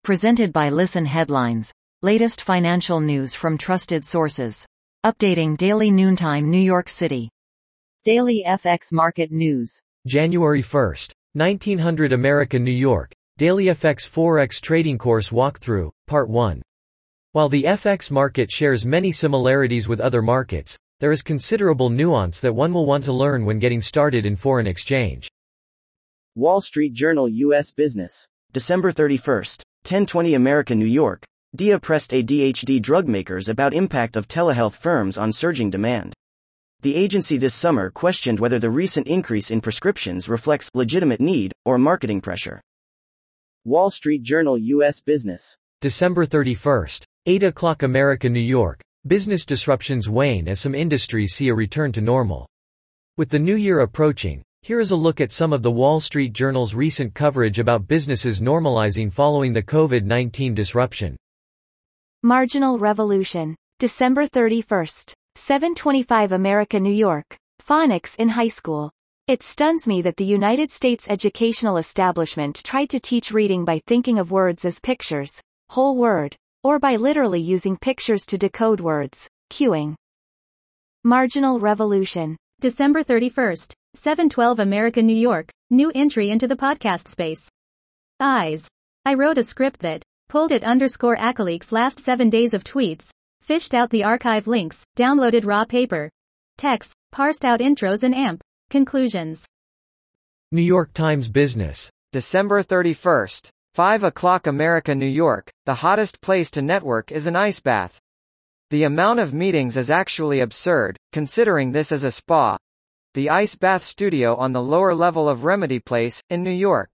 Presented by Listen Headlines. Latest financial news from trusted sources. Updating daily noontime New York City. Daily FX Market News. January 1st, 1900 America, New York. Daily FX Forex Trading Course Walkthrough, Part 1. While the FX market shares many similarities with other markets, there is considerable nuance that one will want to learn when getting started in foreign exchange. Wall Street Journal U.S. Business. December 31st, 10:20 America, New York. DEA pressed ADHD drug makers about impact of telehealth firms on surging demand. The agency this summer questioned whether the recent increase in prescriptions reflects legitimate need or marketing pressure. Wall Street Journal U.S. Business. December 31st, 8 o'clock America, New York. Business disruptions wane as some industries see a return to normal. With the new year approaching, here is a look at some of the Wall Street Journal's recent coverage about businesses normalizing following the COVID-19 disruption. Marginal Revolution. December 31st, 7:25 America, New York. Phonics in high school. It stuns me that the United States educational establishment tried to teach reading by thinking of words as pictures, whole word, or by literally using pictures to decode words, cueing. Marginal Revolution. December 31st, 7:12 America, New York. New entry into the podcast space. Eyes. I wrote a script that pulled it _acaleaks last 7 days of tweets, fished out the archive links, downloaded raw paper, text, parsed out intros and AMP. Conclusions. New York Times Business. December 31st, 5 o'clock America, New York. The hottest place to network is an ice bath. The amount of meetings is actually absurd, considering this is a spa. The Ice Bath Studio on the lower level of Remedy Place, in New York.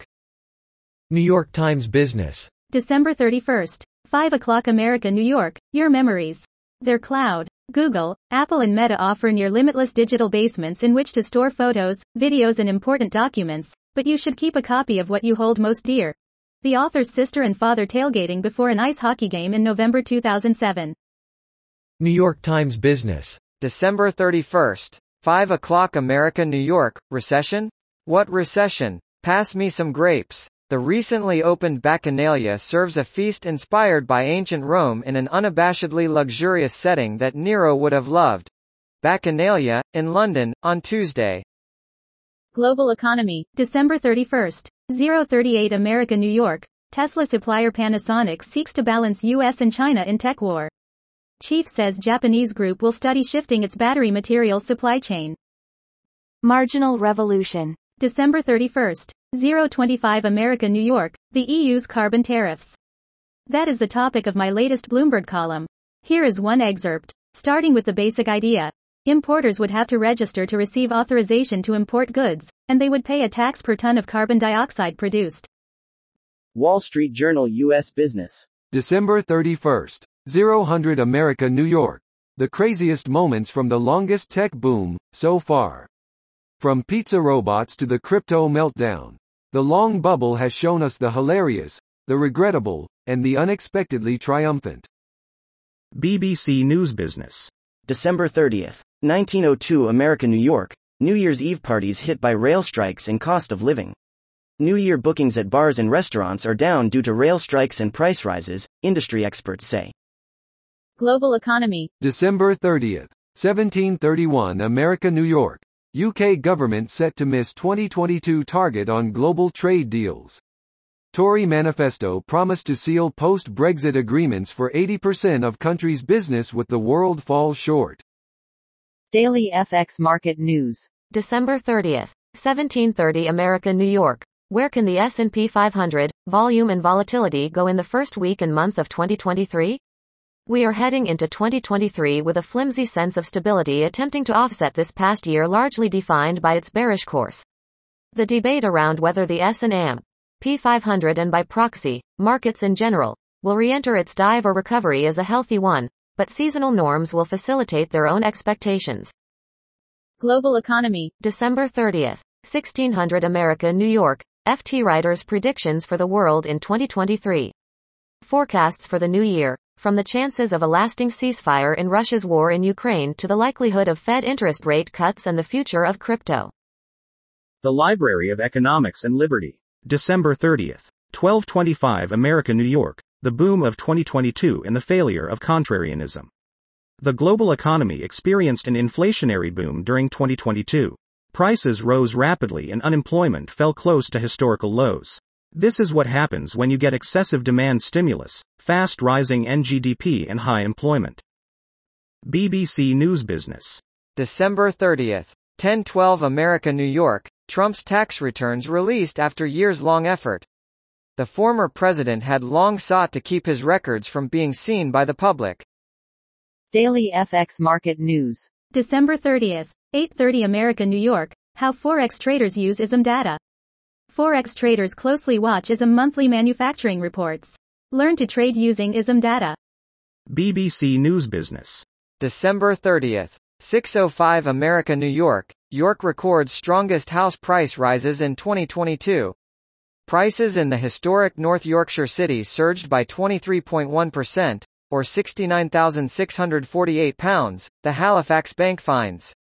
New York Times Business. December 31st, 5 o'clock America, New York. Your memories. Their cloud. Google, Apple and Meta offer near limitless digital basements in which to store photos, videos and important documents, but you should keep a copy of what you hold most dear. The author's sister and father tailgating before an ice hockey game in November 2007. New York Times Business. December 31st, 5 o'clock America, New York. Recession? What recession? Pass me some grapes. The recently opened Bacchanalia serves a feast inspired by ancient Rome in an unabashedly luxurious setting that Nero would have loved. Bacchanalia, in London, on Tuesday. Global Economy. December 31st, 0:38 America, New York. Tesla supplier Panasonic seeks to balance US and China in tech war. Chief says Japanese group will study shifting its battery materials supply chain. Marginal Revolution. December 31st, 0:25 America, New York. The EU's carbon tariffs. That is the topic of my latest Bloomberg column. Here is one excerpt. Starting with the basic idea. Importers would have to register to receive authorization to import goods, and they would pay a tax per ton of carbon dioxide produced. Wall Street Journal U.S. Business. December 31st, 0:00 America, New York. The craziest moments from the longest tech boom, so far. From pizza robots to the crypto meltdown. The long bubble has shown us the hilarious, the regrettable, and the unexpectedly triumphant. BBC News Business. December 30th, 1902 America, New York. New Year's Eve parties hit by rail strikes and cost of living. New Year bookings at bars and restaurants are down due to rail strikes and price rises, industry experts say. Global Economy. December 30th, 1731 America, New York. UK government set to miss 2022 target on global trade deals. Tory manifesto promised to seal post-Brexit agreements for 80% of country's business with the world falls short. Daily FX Market News. December 30th, 1730 America, New York. Where can the S&P 500, volume and volatility go in the first week and month of 2023? We are heading into 2023 with a flimsy sense of stability attempting to offset this past year largely defined by its bearish course. The debate around whether the S&P 500 and by proxy, markets in general, will re-enter its dive or recovery is a healthy one, but seasonal norms will facilitate their own expectations. Global Economy. December 30th, 1600 America, New York. FT Writers' predictions for the world in 2023. Forecasts for the new year. From the chances of a lasting ceasefire in Russia's war in Ukraine to the likelihood of Fed interest rate cuts and the future of crypto. The Library of Economics and Liberty. December 30th, 1225 America New York, the boom of 2022 and the failure of contrarianism. The global economy experienced an inflationary boom during 2022. Prices rose rapidly and unemployment fell close to historical lows. This is what happens when you get excessive demand stimulus, fast rising NGDP and high employment. BBC News Business. December 30th. 10:12 America New York, Trump's tax returns released after years-long effort. The former president had long sought to keep his records from being seen by the public. Daily FX Market News. December 30th. 8:30 America New York, how Forex traders use ISM data. Forex traders closely watch ISM monthly manufacturing reports. Learn to trade using ISM data. BBC News Business. December 30th. 6:05 America New York, York records strongest house price rises in 2022. Prices in the historic North Yorkshire city surged by 23.1%, or £69,648, the Halifax Bank finds.